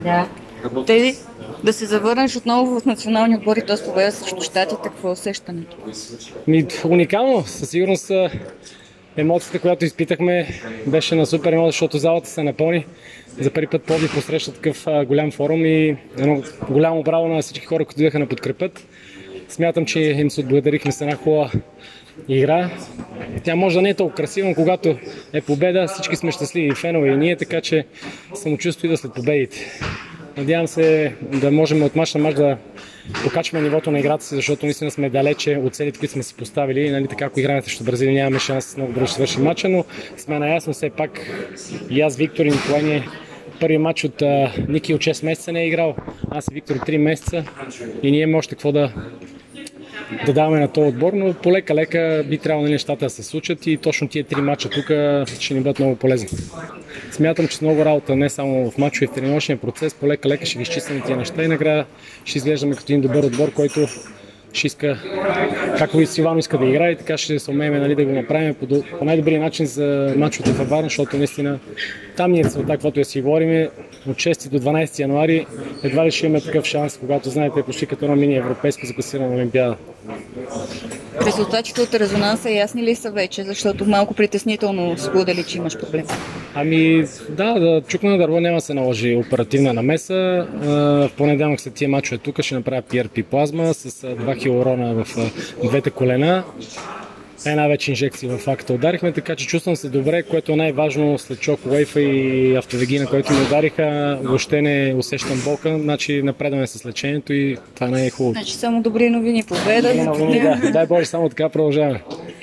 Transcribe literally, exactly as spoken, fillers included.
Да. Те да се завърнеш отново в националния отбор и то с победа срещу щатите, какво е усещането? Ми, уникално, със сигурност а, емоцията, която изпитахме, беше на супер ниво, защото залата се напълни. За първи път Пловдив посреща такъв а, голям форум и едно голямо браво на всички хора, които идваха на подкрепят. Смятам, че им се отблагодарихме с една хубава игра. Тя може да не е толкова красива, но когато е победа, всички сме щастливи, фенове и ние, така че самочувство идва след победите. Надявам се да можем от мач на мач да покачваме нивото на играта си, защото наистина сме далече от целите, които сме си поставили. Нали, така, ако играем срещу Бразилия, нямаме шанс много добре да свършим матча, но сме наясно все пак и аз, Виктор и Николай ни първи матч от а, Ники от шест месеца не е играл, аз и Виктор три месеца и ние имаме още какво да да даваме на този отбор, но полека-лека би трябвало нали, нещата да се случат и точно тия три мача тук ще ни бъдат много полезни. Смятам, че с много работа, не само в мачове и в тренировъчния процес, полека-лека ще ги изчистваме тия неща и накрая ще изглеждаме като един добър отбор, който ще иска, както и Сивано иска да играе, и така ще се умеем нали, да го направим по, по най-добрия начин за мачовете във Варна, защото наистина там ни е целта, каквото я си говорим, от шести до дванадесети януари едва ли ще имаме такъв шанс, когато знаете е почти като едно мини европейско за класиране Олимпиада. Резултатите от резонанса ясни ли са вече, защото малко притеснително сподели, че имаш проблем? Ами да, да чук на дърво няма да се наложи оперативна намеса. В понеделник след тия мачове тук ще направя пи ар пи плазма с два хиалурона в двете колена. Една вече инжекция в акта ударихме, така че чувствам се добре, което е най-важно след шок лейфа и автовегина, който ми удариха. Въобще не усещам болка, значи напредваме с лечението и това не е хубаво. Значи само добри новини, победа. Добри новини, да. Дай Боже, само така продължаваме.